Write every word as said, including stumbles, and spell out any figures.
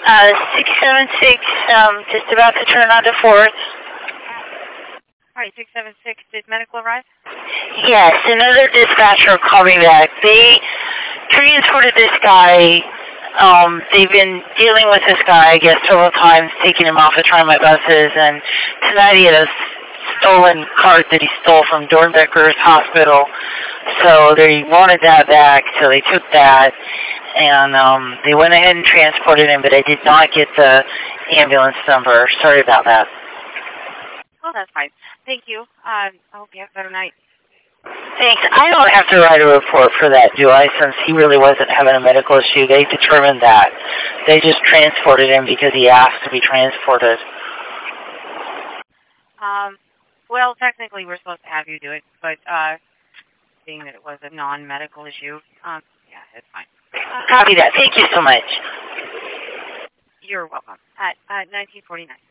Uh, six seven six, um, just about to turn on to fourth. All right, six seven six, did medical arrive? Yes, another dispatcher called me back. They transported this guy. Um, they've been dealing with this guy, I guess, several times, taking him off of TriMet buses, and tonight he had a stolen cart that he stole from Dornbeckers Hospital. So they wanted that back, so they took that, and um, they went ahead and transported him, but I did not get the ambulance number. Sorry about that. Oh, that's fine. Thank you. Um, I hope you have a better night. Thanks. I don't have to write a report for that, do I, since he really wasn't having a medical issue? They determined that. They just transported him because he asked to be transported. Um, well, technically we're supposed to have you do it, but uh, being that it was a non-medical issue, um, yeah, it's fine. Copy that. Thank you so much. You're welcome. At uh, nineteen forty-nine.